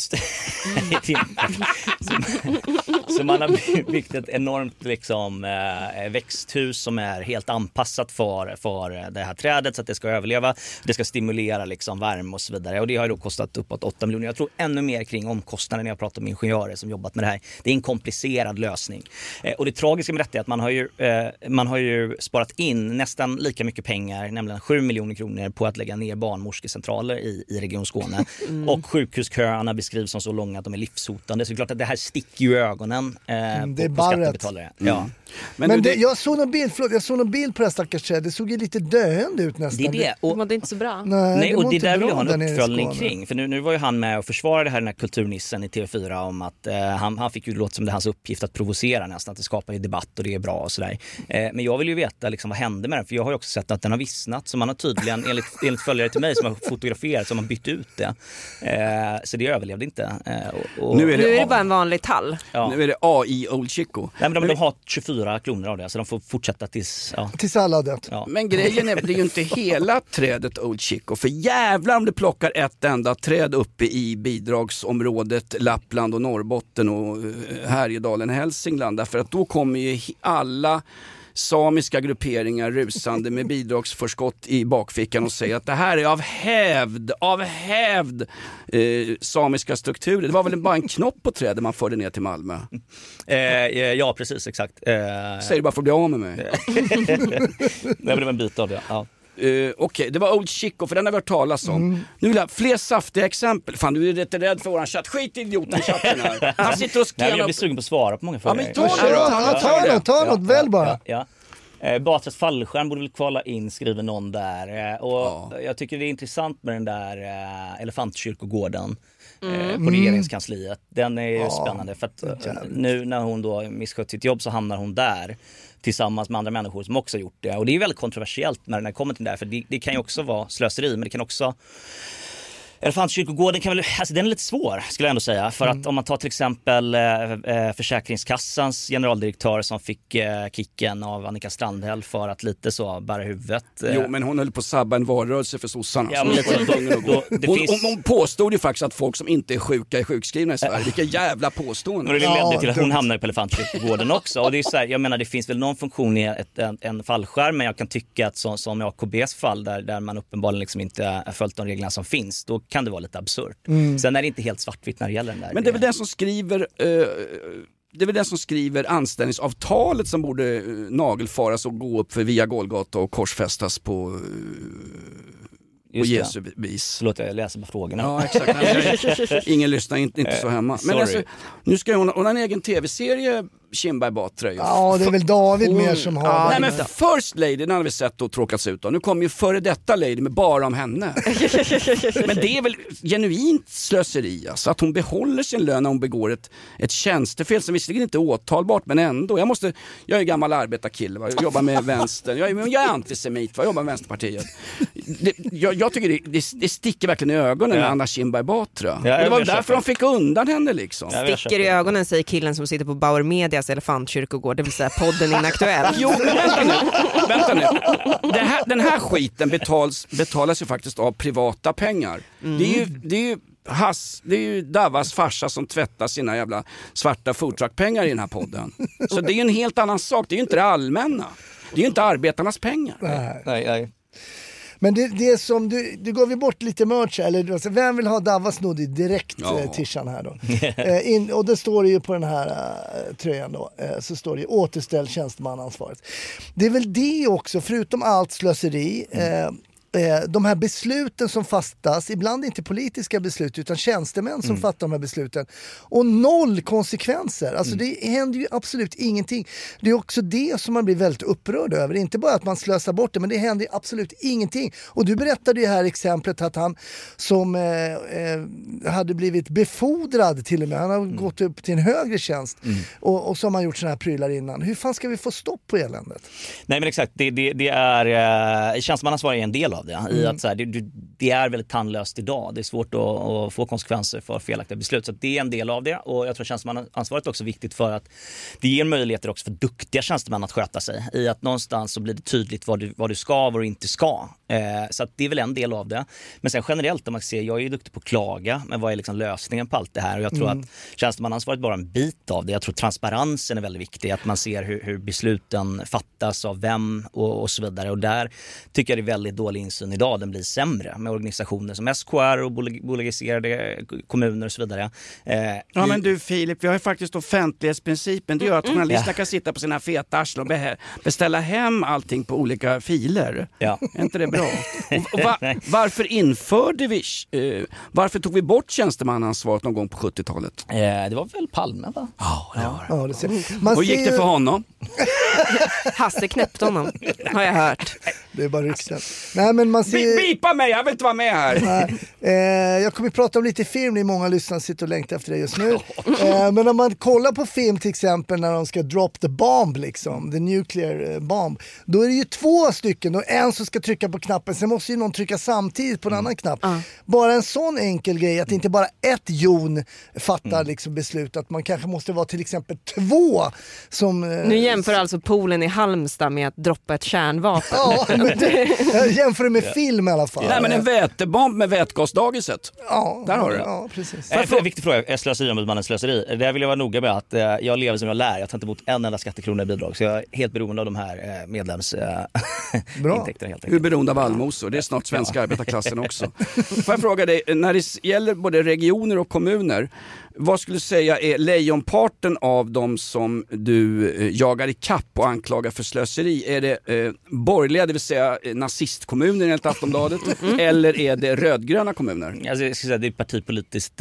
Så man har byggt ett enormt liksom, växthus som är helt anpassat för det här trädet så att det ska överleva. Det ska stimulera liksom värme och så vidare. Och det har ju då kostat uppåt 8 miljoner. Jag tror ännu mer kring omkostnaden när jag pratar med ingenjörer som jobbat med det här. Det är en komplicerad lösning. Och det tragiska med detta är att man har ju sparat in nästan lika mycket pengar, nämligen 7 miljoner kronor på att lägga ner barnmorskecentraler i Region Skåne. Och sjukhusköerna beskrivs som så långa att de är livshotande. Så det är klart att det här sticker ju ögonen på skattebetalare. Ja. Men jag såg någon bild på det här stackars träd. Det såg ju lite döende ut nästan. Det var det inte så bra. Nej, och det där vill jag ha en uppföljning kring. För nu var ju han med och försvarade här den här kulturnissen i TV4 om att han fick ju låta som det hans uppgift att provocera nästan, att det skapar ju debatt och det är bra och sådär. Men jag vill ju veta liksom, vad hände med den, för jag har ju också sett att den har vissnat, så man har tydligen enligt följare till mig som har fotograferat, så har man bytt ut det. Så det överlevde inte. Nu är det bara en vanlig tall. Ja. Nu är det AI Old Chico. Nej, men de har 24 kloner av det, så de får fortsätta tills alla har dött. Ja. Men grejen är, det är ju inte hela trädet Old Chico, för jävlar om du plockar ett enda träd uppe i bidragsområdet Lappland och Norrbotten och Härjedalen, Hälsingland, därför att då kommer ju alla samiska grupperingar rusande med bidragsförskott i bakfickan och säger att det här är av hävd samiska strukturer. Det var väl bara en knopp på trädet man förde ner till Malmö? Ja, precis, exakt. Säger du bara för att bli av med mig? Nej, men det var en bit av det, ja. Okej, det var Old Chico, för den har vi hört talas om. Nu vill jag fler saftiga exempel. Fan, du är rätt rädd för våran chatt. Skit idioten i chatten här. Han sitter och skriver. Jag blir sugen på att svara på många frågor. Ja, men ta något väl bara. Ja. Batras fallskärm borde väl kvala in, skriver någon där. Och jag tycker det är intressant med den där elefantkyrkogården på regeringskansliet. Den är ju spännande, för att nu när hon då misskött sitt jobb så hamnar hon där tillsammans med andra människor som också har gjort det. Och det är väldigt kontroversiellt när den kommer till det där, för det kan ju också vara slöseri, men det kan också... Elefantkyrkogården kan väl, alltså den är lite svår skulle jag ändå säga, för att om man tar till exempel Försäkringskassans generaldirektör som fick kicken av Annika Strandhäll för att lite så bära huvudet. Jo, men hon höll på att sabba en valrörelse för sossarna. Ja, hon påstod ju faktiskt att folk som inte är sjuka är sjukskrivna i Sverige. Vilka jävla påstående. Och det ledde till att hon hamnade på Elefantkyrkogården också. Och det är så här, jag menar, det finns väl någon funktion i en fallskärm, men jag kan tycka att som i AKBs fall där man uppenbarligen liksom inte har följt de reglerna som finns, då kan det vara lite absurt. Sen är det inte helt svartvitt när det gäller den där. Men det är väl den som skriver anställningsavtalet som borde nagelfaras och gå upp för via Golgata och korsfästas på Jesu vis. Förlåt, jag läser på frågorna. Ja, exakt. Ingen lyssnar, inte så hemma. Men alltså, nu ska hon ha en egen tv-serie, Kinberg Batra. Ja, det är väl David mer som har nej, men First Lady, den har vi sett och tråkats ut av. Nu kommer ju före detta Lady med bara om henne. Men det är väl genuint slöseri, alltså, att hon behåller sin lön när hon begår ett tjänstefel som visserligen inte är åtalbart, men ändå. Jag är gammal arbetarkille, jag jobbar med vänstern. Jag är antisemit, jag jobbar med Vänsterpartiet. Jag tycker det sticker verkligen i ögonen när Anna Kinberg Batra. Det var därför de fick undan henne liksom. Sticker i ögonen, säger killen som sitter på Bauer Medias Elefantkyrkogård, det vill säga podden Inaktuellt. Jo, vänta nu. Den här skiten betalas ju faktiskt av privata pengar. Det är ju Davas farsa som tvättar sina jävla svarta foodtruck-pengar i den här podden. Så det är ju en helt annan sak. Det är ju inte det allmänna. Det är ju inte arbetarnas pengar. Nej. Men det som du gav ju bort lite merch, eller alltså, vem vill ha Davas snodig direkt tishan här då? Och det står det ju på den här tröjan då, så står det ju återställ tjänstemannaansvaret. Det är väl det också, förutom allt slöseri, de här besluten som fattas, ibland inte politiska beslut utan tjänstemän som fattar de här besluten, och noll konsekvenser, alltså det händer ju absolut ingenting. Det är också det som man blir väldigt upprörd över, inte bara att man slösar bort det, men det händer ju absolut ingenting. Och du berättade ju här exemplet att han som hade blivit befordrad till och med, han har gått upp till en högre tjänst och så har man gjort såna här prylar innan. Hur fan ska vi få stopp på eländet? Nej, men exakt, det är tjänstemannaansvar är en del av det. I att så här, det är väldigt tandlöst idag. Det är svårt att få konsekvenser för felaktiga beslut. Så det är en del av det. Och jag tror tjänstemannaansvaret är också viktigt för att det ger möjligheter också för duktiga tjänstemän att sköta sig. I att någonstans så blir det tydligt vad du ska och vad du inte ska. Så att det är väl en del av det. Men sen generellt om man ser, jag är ju duktig på att klaga, men vad är liksom lösningen på allt det här? Och jag tror att tjänstemannaansvaret bara en bit av det. Jag tror transparensen är väldigt viktig, att man ser hur besluten fattas av vem och så vidare. Och där tycker jag det är väldigt dålig insyn idag. Den blir sämre med organisationer som SKR och bolagiserade kommuner och så vidare. Ja men du Filip, vi har ju faktiskt offentlighetsprincipen. Det gör att journalisterna kan sitta på sina feta arslen och beställa hem allting på olika filer. Ja. Är inte det bra? Varför införde vi, varför tog vi bort tjänstemannaansvaret någon gång på 70-talet? Det var väl Palme, va? Ja, det ser. Och gick det för honom? Hasse knäppte honom, har jag hört. Det är bara rykten. Nej, men man ser... Bipa mig, jag vill inte vara med här. Jag kommer att prata om lite film, det är många lyssnare sitter och längtar efter det just nu. Men om man kollar på film till exempel när de ska drop the bomb liksom, the nuclear bomb, då är det ju 2 stycken och en som ska trycka på knappen, sen måste ju någon trycka samtidigt på en annan knapp. Bara en sån enkel grej, att inte bara ett jon fattar liksom beslut, att man kanske måste vara till exempel 2 som... Nu jämför alltså Polen i Halmstad med att droppa ett kärnvapen. Ja, men jag jämför det med film i alla fall. Nej, men en vätebomb med vätgasdagiset. Ja, där har du det. Ja, precis. En viktig fråga, slöseriombudsmannens slöseri. Där vill jag vara noga med att jag lever som jag lär. Jag tar inte emot en enda skattekrona i bidrag. Så jag är helt beroende av de här medlemsintäkterna helt enkelt. Du är beroende av allmosor. Det är snart svenska arbetarklassen också. Får jag fråga dig, när det gäller både regioner och kommuner, vad skulle du säga är lejonparten av dem som du jagar i kapp och anklagar för slöseri? Är det borgerliga, det vill säga nazistkommuner enligt Aftonbladet, eller är det rödgröna kommuner? Alltså, jag skulle säga det är partipolitiskt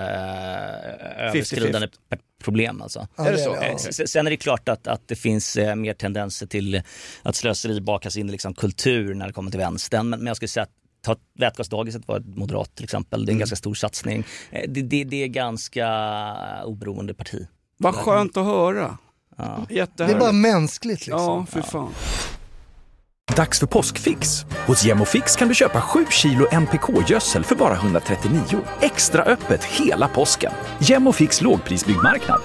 överskridande problem alltså. Är det så? Sen är det klart att det finns mer tendenser till att slöseri bakas in i liksom kultur när det kommer till vänstern, men jag skulle säga att ta vätgasdagiset var ett moderat till exempel. Det är en ganska stor satsning. Det är ganska oberoende parti. Vad skönt att höra. Ja. Det är bara mänskligt liksom. Ja, för fan. Dags för påskfix. Hos Gemofix kan du köpa 7 kilo NPK-gödsel för bara 139. Extra öppet hela påsken. Gemofix lågprisbyggmarknad.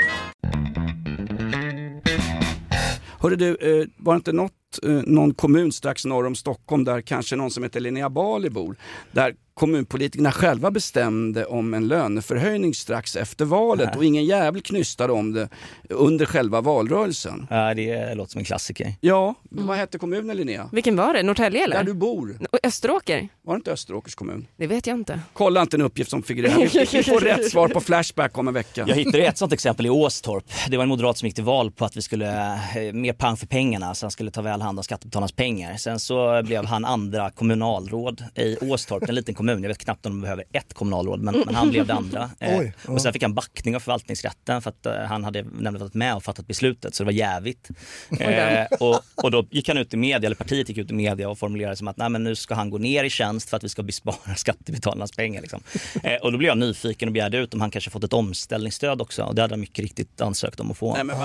Hörde du, var det inte någon kommun strax norr om Stockholm där kanske någon som heter Linnea Bali bor, där kommunpolitikerna själva bestämde om en löneförhöjning strax efter valet och ingen jävel knystade om det under själva valrörelsen? Ja, det låter som en klassiker. Ja, vad hette kommunen, Linnea? Vilken var det? Norrtälje eller? Där du bor. Österåker? Var det inte Österåkers kommun? Det vet jag inte. Kolla inte en uppgift som figurerar. Vi får rätt svar på Flashback om en vecka. Jag hittade ett sånt exempel i Åstorp. Det var en moderat som gick till val på att vi skulle mer pang för pengarna, så han skulle ta väl hand om skattebetalarnas pengar. Sen så blev han andra kommunalråd i Åstorp, en liten kommun. Jag vet knappt om de behöver ett kommunalråd, men han blev det andra. Och sen fick han backning av förvaltningsrätten för att han hade nämligen varit med och fattat beslutet, så det var jävigt. Och då gick han ut i media, eller partiet gick ut i media och formulerade som att nej, men nu ska han gå ner i tjänst för att vi ska bespara skattebetalarnas pengar. Liksom. Och då blev jag nyfiken och begärde ut om han kanske fått ett omställningsstöd också. Och det hade han mycket riktigt ansökt om att få. Nej, men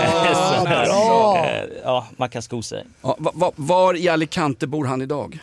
ja, man kan sko sig. Ja, var i Alicante bor han idag?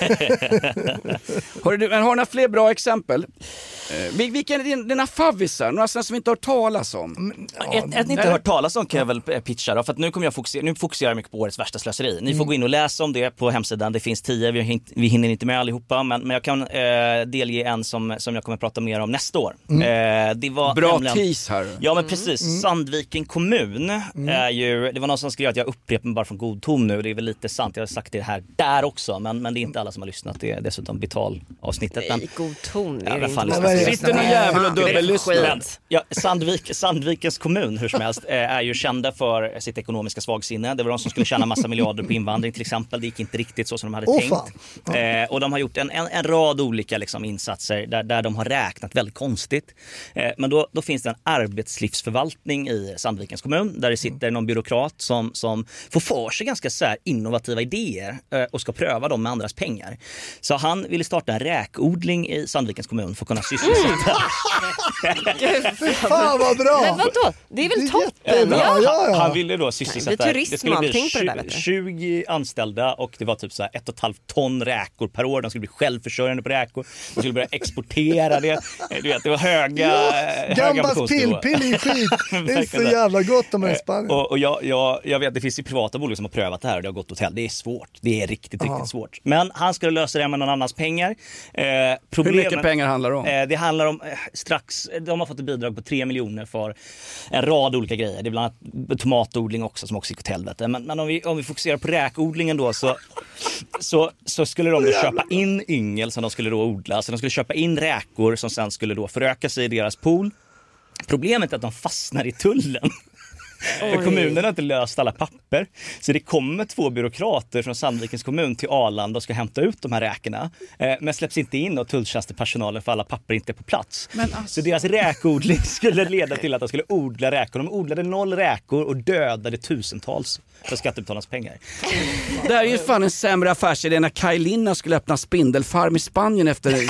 Har du några fler bra exempel? Vilka är dina favvisar? Några som vi inte har hört talas om? Ett ni inte har hört talas om kan jag väl pitcha då, för att nu kommer jag fokusera mycket på årets värsta slöseri. Ni får gå in och läsa om det på hemsidan. Det finns 10, vi hinner inte med allihopa, men jag kan delge en som jag kommer att prata mer om nästa år. Det var bra tease här. Ja, men precis. Sandviken kommun är ju, det var någon som skrev att jag upprepar mig bara från god ton nu. Det är väl lite sant, jag har sagt det här där också, men det är inte alla som har lyssnat. Det är dessutom vital avsnittet. Nej, god ton. Sitter någon jävel och dubbellyssnar. Ja, Sandvikens kommun hur som helst är ju kända för sitt ekonomiska svagsinne. Det var de som skulle tjäna massa miljarder på invandring till exempel. Det gick inte riktigt så som de hade tänkt. Och de har gjort en rad olika liksom, insatser där de har räknat väldigt konstigt. Men då finns det en arbetslivsförvaltning i Sandvikens kommun där det sitter någon byråkrat som får för sig ganska så här innovativa idéer och ska pröva dem med andras pengar. Så han ville starta en räkodling i Sandvikens kommun för att kunna sysselsätta. Fan vad bra! Men vadå? Det är väl toppen? Han ville då sysselsätta. Det skulle bli 20 anställda och det var typ så här 1,5 ton räkor per år. De skulle bli självförsörjande på räkor. De skulle börja exportera det. Du vet, det var höga Gambas pillpill i skit. Det är så jävla gott om det i Spanien. Och jag vet, det finns ju privata bolag som har prövat det det här och det har gått åt hell. Det är svårt. Det är riktigt svårt. Men han skulle lösa det med någon annans pengar. Hur mycket pengar handlar det om? Det handlar om de har fått ett bidrag på 3 miljoner för en rad olika grejer. Det är bland annat tomatodling också som också gick åt helvete. Men om vi fokuserar på räkodlingen då så skulle de då köpa in yngel som de skulle då odla. Så de skulle köpa in räkor som sen skulle då föröka sig i deras pool. Problemet är att de fastnar i tullen. För kommunen har inte löst alla papper. Så det kommer 2 byråkrater från Sandvikens kommun till Arlanda och ska hämta ut de här räkorna. Men släpps inte in av tulltjänstepersonalen för alla papper inte är på plats. Så deras räkodling skulle leda till att de skulle odla räkor. De odlade 0 räkor och dödade tusentals för skattebetalarnas pengar. Det här är ju fan en sämre affärsidé när Kaj Linna skulle öppna spindelfarm i Spanien efter det.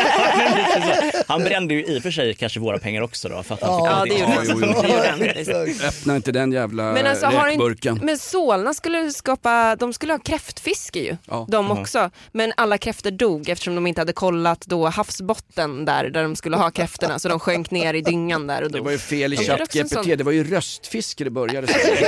Han brände ju i och för sig kanske våra pengar också då. För att han fick det gjorde han. Öppna inte den jävla men alltså, räkburken. Men Solna de skulle ha kräftfiske ju. Ja. De också. Men alla kräftor dog eftersom de inte hade kollat då havsbotten där de skulle ha kräftorna. Så de sjönk ner i dyngan där och dog. Det var ju fel i ChatGPT. Det var ju röstfiske det började.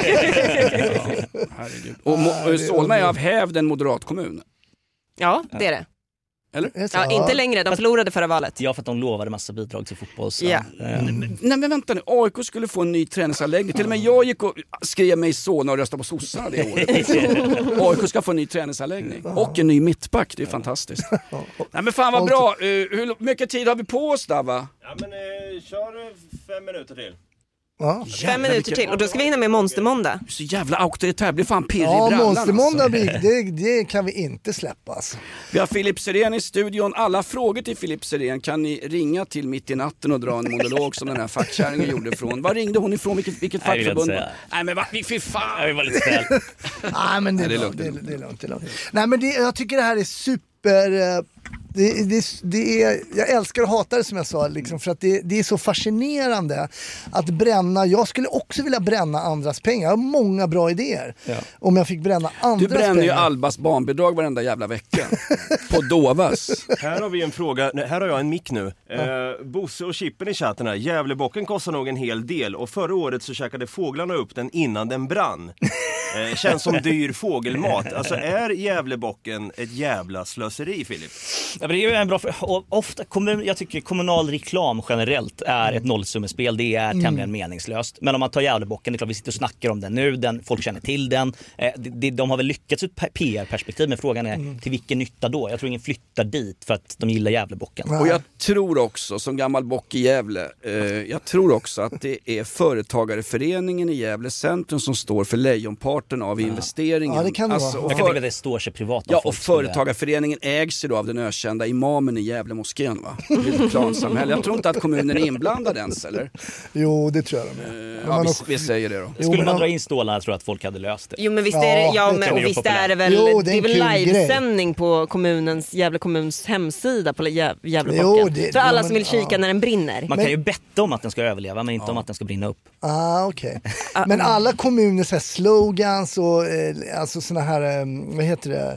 Herregud. Och Solna är av hävd en moderat kommun. Ja, det är det. Eller? Ja, inte längre, de förlorade förra valet. Ja, för att de lovade massa bidrag till fotboll. Så. Ja. Nej men vänta nu, AIK skulle få en ny träningsanläggning. Till och med jag gick och skrev mig i Solna och röstade på sossarna det året. AIK ska få en ny träningsanläggning. Och en ny mittback, det är fantastiskt. Nej men fan vad bra, hur mycket tid har vi på oss där va? Ja men kör 5 minuter till. Ja. 5 minuter till och då ska vi hinna med Monstermåndag. Så jävla auktoritär, blir fan pirrig i brallan. Ja, Monstermåndag, det kan vi inte släppas. Vi har Filip Sirén i studion. Alla frågor till Filip Sirén kan ni ringa till mitt i natten och dra en monolog som den här fackkärringen gjorde från. Var ringde hon ifrån? Vilket fackförbund? Nej men fy fan. Jag var lite snäll. Nej men det är lugnt. Nej men jag tycker det här är super... jag älskar och hatar det som jag sa liksom, för att det är så fascinerande att bränna. Jag skulle också vilja bränna andras pengar. Jag har många bra idéer om jag fick bränna andras pengar. Du bränner ju Albas barnbidrag varenda jävla vecka på Dovas. Här har vi en fråga, här har jag en mick nu. Bosse och Chippen i chatten här. Gävlebocken kostar nog en hel del och förra året så käkade fåglarna upp den innan den brann. Känns som dyr fågelmat. Alltså är Gävlebocken ett jävla slöseri, Filip? Ja, men det är ju en bra ofta jag tycker kommunal reklam generellt är ett nollsummespel. Det är tämligen meningslöst. Men om man tar Gävlebocken, det är klart vi sitter och snackar om den nu. Folk känner till den. De har väl lyckats ur ett PR-perspektiv, men frågan är till vilken nytta då? Jag tror ingen flyttar dit för att de gillar Gävlebocken. Och jag tror också, som gammal bock i Gävle, jag tror också att det är företagareföreningen i Gävle centrum som står för lejonparten av investeringen. Ja, det kan det vara. Jag kan tänka att det står sig privat. Ja, och företagarföreningen ägs ju då av den ökända imamen i Gävle moskén, va? Klansamhälle. Jag tror inte att kommunen är inblandad ens, eller? Jo, det tror jag de är. Ja, vi säger det då. Skulle man dra in stålarna tror jag att folk hade löst det. Jo, men visst är det, och visst är det väl, det är väl livesändning på Gävle kommuns hemsida på Gävlebocken. Så alla som vill kika när den brinner. Man kan ju betta om att den ska överleva, men inte om att den ska brinna upp. Okej. Men alla kommuner så här slogans och alltså såna här, vad heter det?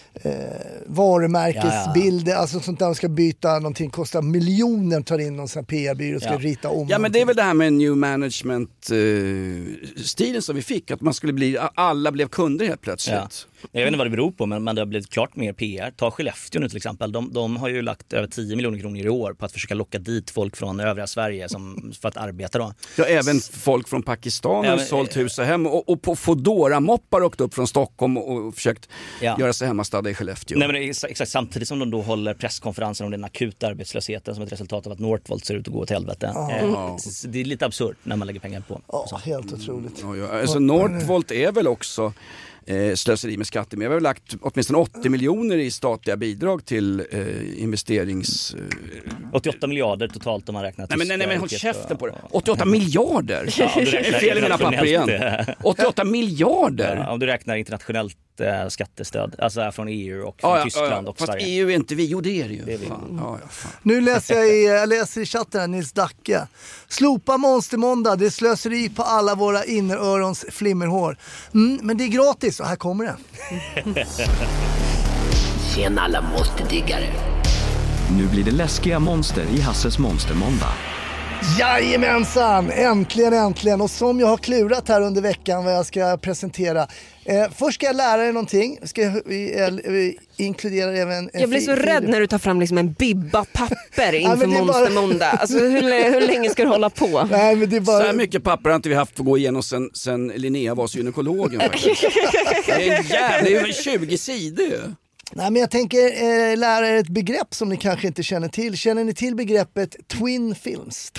Varumärkesbilder, alltså sånt där, de ska byta någonting, kostar miljoner, tar in någon sån här PR-byrå och ska rita om. Ja, men det är väl det här med new management stilen som vi fick, att man skulle alla blev kunder helt plötsligt. Ja. Jag vet inte vad det beror på, men det har blivit klart mer PR. Ta Skellefteå nu till exempel. De har ju lagt över 10 miljoner kronor i år på att försöka locka dit folk från övriga Sverige för att arbeta då. Ja, även folk från Pakistan har sålt hus och hem och på Foodora-moppar åkt upp från Stockholm och försökt göra sig hemmastadda i Skellefteå. Nej, men det är exakt samtidigt som de då håller presskonferenser om den akuta arbetslösheten som ett resultat av att Northvolt ser ut att gå åt helvete. Det är lite absurt när man lägger pengar på. Helt otroligt. Alltså Northvolt är väl också slöseri med skatter, men jag har väl lagt åtminstone 80 miljoner i statliga bidrag till investerings... 88 miljarder totalt om man räknar. Nej, håll käften på det. 88 miljarder? Ja, det är fel i mina papper igen. 88 miljarder? Ja, om du räknar internationellt skattestöd, alltså från EU och från Tyskland och fast Sverige. EU är inte vi, jo det är det ju. Det är fan. Nu läser jag läser i chatten här, Nils Dacke. Slopa Monstermåndag, det är slöseri på alla våra innerörons flimmerhår. Men det är gratis och här kommer det. Tjena alla monsterdiggare. Nu blir det läskiga monster i Hasses Monstermåndag. Jajamensan, äntligen. Och som jag har klurat här under veckan vad jag ska presentera. Först ska jag lära er någonting. Ska vi inkludera även... Jag blir så rädd när du tar fram liksom en bibba papper inför Monster Måndag. Alltså, hur länge ska du hålla på? Nej, men det är bara... Så här mycket papper har inte vi haft att gå igenom sen Linnea var gynekologen. Det är över 20 sidor. Nej, men jag tänker lära er ett begrepp som ni kanske inte känner till. Känner ni till begreppet twin films?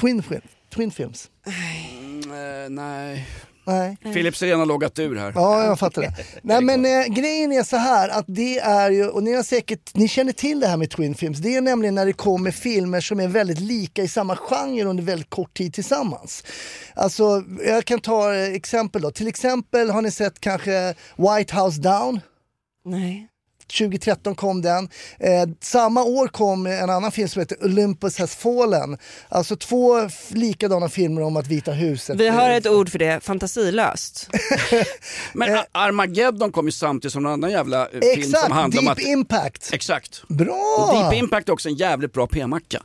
Nej. Nej. Philips har redan loggat ur här. Ja, jag fattar det. Nej, men grejen är så här att det är ju, och ni känner till det här med twin films. Det är nämligen när det kommer filmer som är väldigt lika i samma genre under väldigt kort tid tillsammans. Alltså, jag kan ta exempel då. Till exempel har ni sett kanske White House Down? Nej. 2013 kom den. Samma år kom en annan film som heter Olympus Has Fallen. Alltså 2 likadana filmer om att Vita huset. Vi har ett ord för det, fantasilöst. Men Armageddon kom ju samtidigt som en annan jävla film som handlar om att... Deep Impact. Exakt. Bra! Och Deep Impact är också en jävligt bra p-macka.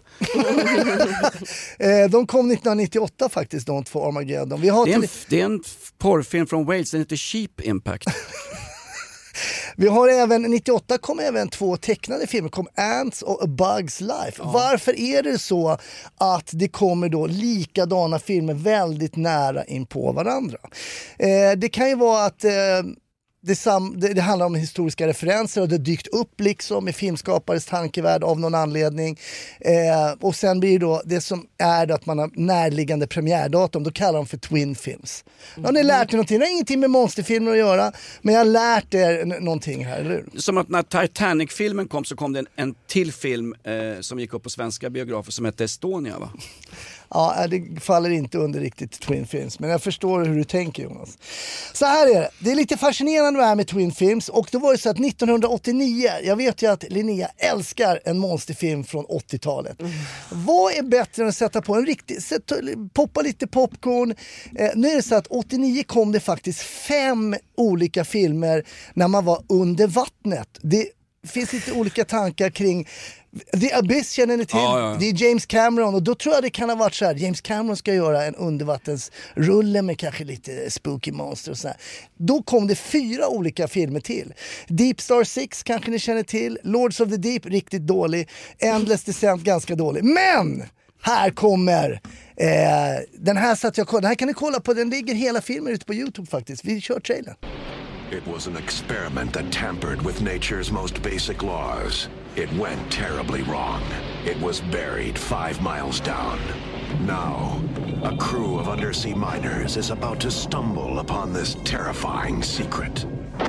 De kom 1998 faktiskt, de 2 Armageddon. Det är en porrfilm från Wales, den heter Cheap Impact. Vi har även, 98 kom även 2 tecknade filmer, kom Ants och A Bug's Life. Ja. Varför är det så att det kommer då likadana filmer väldigt nära in på varandra? Det kan ju vara att det handlar om historiska referenser och det dykt upp liksom i filmskapares tankevärld av någon anledning. Och sen blir det då det som är det att man har närliggande premiärdatum, då kallar de för twin films. Har ni lärt er någonting? Det har ingenting med monsterfilmer att göra, men jag har lärt er någonting här, eller hur? Som att när Titanic-filmen kom så kom det en till film som gick upp på svenska biografer som hette Estonia, va? Ja, det faller inte under riktigt twin films, men jag förstår hur du tänker, Jonas. Så här är det. Det är lite fascinerande det här med twin films, och då var det så att 1989, jag vet ju att Linnea älskar en monsterfilm från 80-talet. Vad är bättre än att sätta på en riktig, poppa lite popcorn. Nu är det så att 89 kom det faktiskt 5 olika filmer när man var under vattnet. Det finns lite olika tankar kring The Abyss, känner ni till? Ja. Det är James Cameron, och då tror jag det kan ha varit så här. James Cameron ska göra en undervattensrulle med kanske lite spooky monster och så här. Då kom det 4 olika filmer till. Deep Star 6 kanske ni känner till. Lords of the Deep, riktigt dålig. Endless Descent, ganska dålig. Men här kommer den här kan ni kolla på, den ligger hela filmen ute på YouTube faktiskt. Vi kör trailern. It was an experiment that tampered with nature's most basic laws. It went terribly wrong. It was buried 5 miles down. Now, a crew of undersea miners is about to stumble upon this terrifying secret.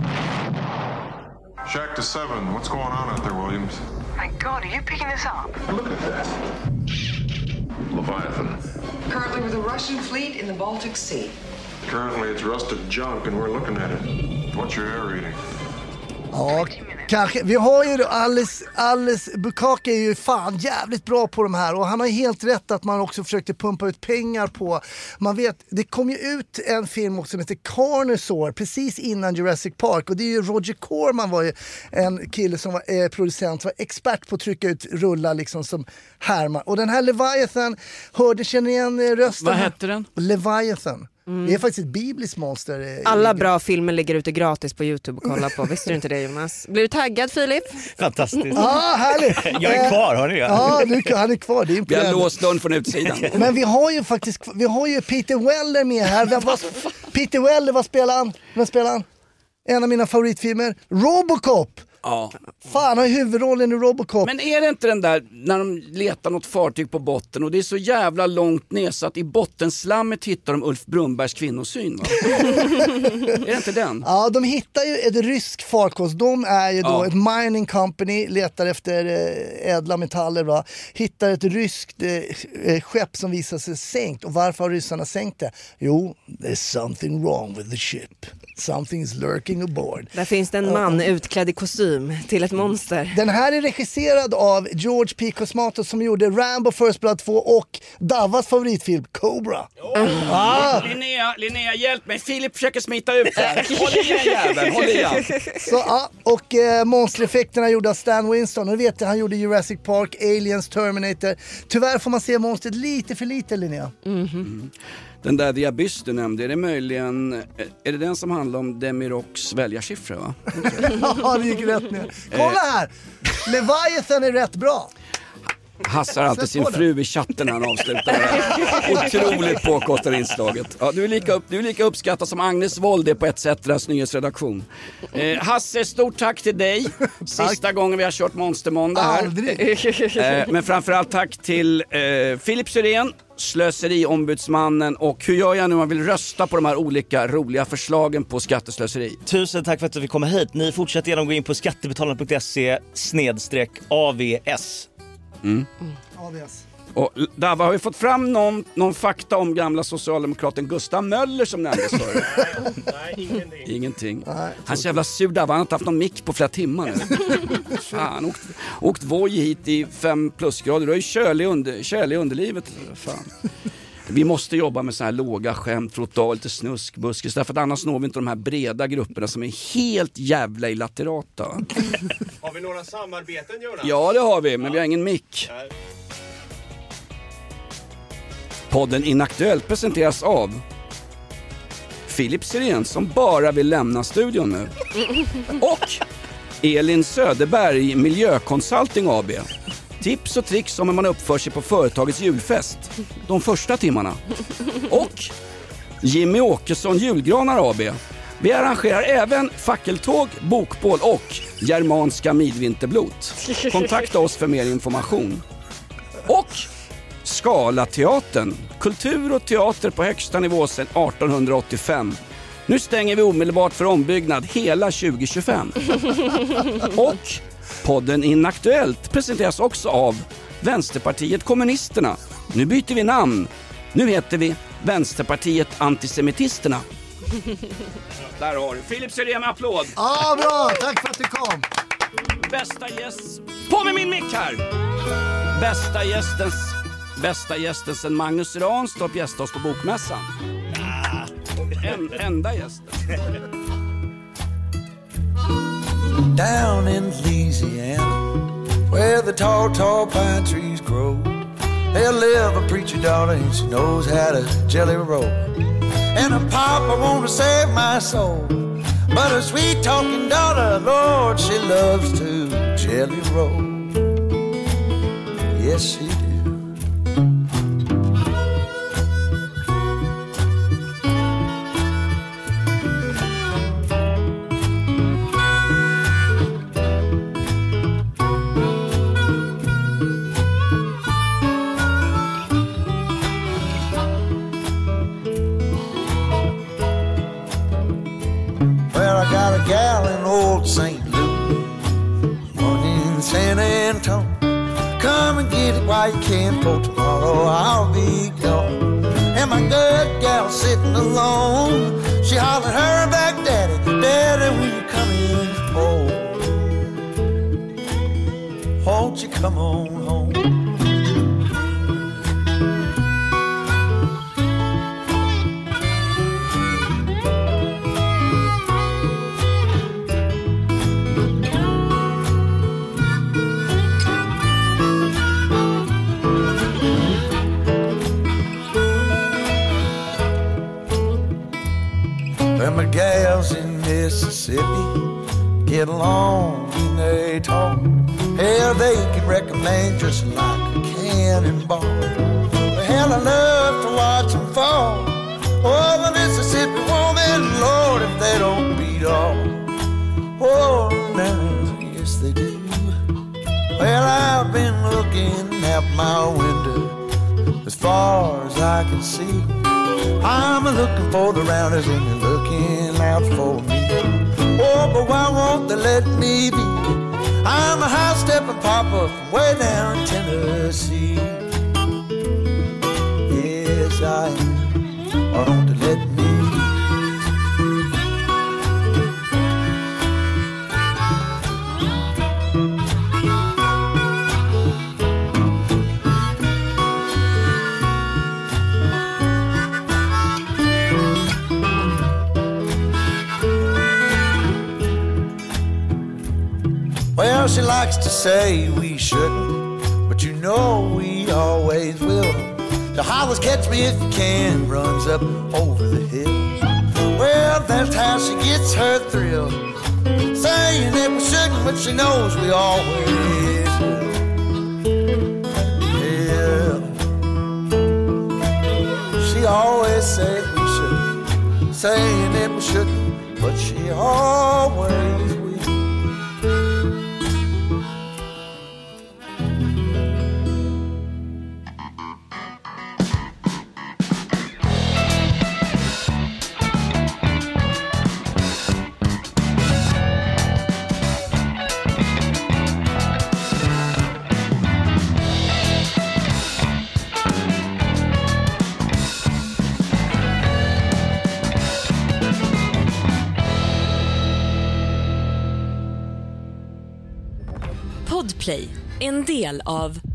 Shack to 7, what's going on out there, Williams? My God, are you picking this up? Look at that. Leviathan. Currently with a Russian fleet in the Baltic Sea. Currently it's rusted junk and we're looking at it. What's your air reading? Ja, kanske. Vi har ju Alice Bukake är ju fan jävligt bra på de här, och han har ju helt rätt att man också försökte pumpa ut pengar på. Man vet, det kom ju ut en film också som heter Carnosaur precis innan Jurassic Park, och det är ju Roger Corman var ju en kille som var producent, var expert på att trycka ut rullar liksom som härmar. Och den här Leviathan, känner igen rösten? Vad hette den? Leviathan. Det är faktiskt ett bibliskt monster. Alla bra filmer ligger ute gratis på YouTube och kolla på. Visste du inte det, Jonas? Blir du taggad, Filip? Fantastiskt. Ja, härligt. Jag är kvar, har ni det? Ja, han är kvar. Det är vi har låst dörren från utsidan. Men vi har ju Peter Weller med här. Peter Weller, vad spelar han? En av mina favoritfilmer, Robocop. Ja. Fan, har huvudrollen i Robocop. Men är det inte den där när de letar något fartyg på botten och det är så jävla långt ner så att i bottenslammet hittar de Ulf Brunbergs kvinnosyn, va? Är det inte den? Ja, de hittar ju ett rysk farkost. De är ju då ett mining company, letar efter ädla metaller, va? Hittar ett ryskt skepp som visar sig sänkt. Och varför har ryssarna sänkt det? Jo, there's something wrong with the ship. Something's lurking aboard. Där finns det en man utklädd i kostym till ett monster. Den här är regisserad av George P. Cosmatos som gjorde Rambo First Blood 2 och Davas favoritfilm Cobra. Linnea, hjälp mig. Filip försöker smita ut här. Håll igen jäveln, håll igen. Så, och monstereffekterna gjorda av Stan Winston. Och vet jag, han gjorde Jurassic Park, Aliens, Terminator. Tyvärr får man se monstret lite för lite, Linnea. Den där The Abyss du nämnde, är det möjligen, är det den som handlar om Demiroks väljarsiffror, va? Ja, det gick rätt ner. Kolla här! Leviathan är rätt bra. Hassar alltid sin fru i chatten när han avslutar det. Otroligt påkostade inslaget. Ja, du är lika uppskattad som Agnes Wold är på ETC:s nyhetsredaktion. Hasse, stort tack till dig. Sista gången vi har kört Monstermåndag här. Men framförallt tack till Filip Syrén, slöseriombudsmannen, och hur gör jag nu om man vill rösta på de här olika roliga förslagen på skatteslöseri? Tusen tack för att vi kommer hit. Ni fortsätter genom att gå in på skattebetalarna.se/AVS. AVS. Och där har vi fått fram någon fakta om gamla socialdemokraten Gustav Möller som nämndes förut. Nej, ingenting. Han är så jävla sur där, han har inte haft någon mick på flera timmar nu. Fan, åkt Voi hit i 5 plusgrader, då är kärlig underlivet. Fan. Vi måste jobba med så här låga skämt för att ta lite snusk, buskis, därför att annars når vi inte de här breda grupperna som är helt jävla illaterata. Har vi några samarbeten, Jonas? Ja, det har vi, men vi har ingen mick. Podden Inaktuellt presenteras av Filip Syrén som bara vill lämna studion nu. Och Elin Söderberg Miljökonsulting AB. Tips och tricks om hur man uppför sig på företagets julfest de första timmarna. Och Jimmy Åkesson Julgranar AB. Vi arrangerar även fackeltåg, bokbål och germanska midvinterblot. Kontakta oss för mer information. Och Skalateatern. Kultur och teater på högsta nivå sedan 1885. Nu stänger vi omedelbart för ombyggnad hela 2025. Och podden Inaktuellt presenteras också av Vänsterpartiet Kommunisterna. Nu byter vi namn. Nu heter vi Vänsterpartiet Antisemitisterna. Där har du Filip Syrén med applåd. Ja, bra. Tack för att du kom. Bästa gäst. På med min mick här. Bästa gästen sen Magnus Ranstorp gästade oss på Bokmässan. Enda gästen. Down in Louisiana, where the tall, tall pine trees grow, there live a preacher daughter and she knows how to jelly roll. And a papa wanna save my soul, but a sweet talking daughter, Lord, she loves to jelly roll. Yes, she do. Gal in old St. Louis, one in San Antonio. Come and get it while you can, for tomorrow I'll be gone. And my good gal sitting alone, she hollered her back, Daddy, Daddy, will you come in home? Won't you come on home? My gals in Mississippi get along when they talk. Hell, they can recommend just like a cannonball. Hell, I love to watch them fall. Oh, the Mississippi woman, Lord, if they don't beat all. Oh, now, yes, they do. Well, I've been looking out my window as far as I can see. I'm looking for the rounders and they're looking out for me. Oh, but why won't they let me be? I'm a high-stepping papa from way down in Tennessee. Yes, I am. Why don't they let me be? Well, she likes to say we shouldn't, but you know we always will. The hollers catch me if you can, runs up over the hill. Well, that's how she gets her thrill, saying that we shouldn't, but she knows we always will. Yeah. She always says we shouldn't, saying that we shouldn't, but she always will. Podplay, en del av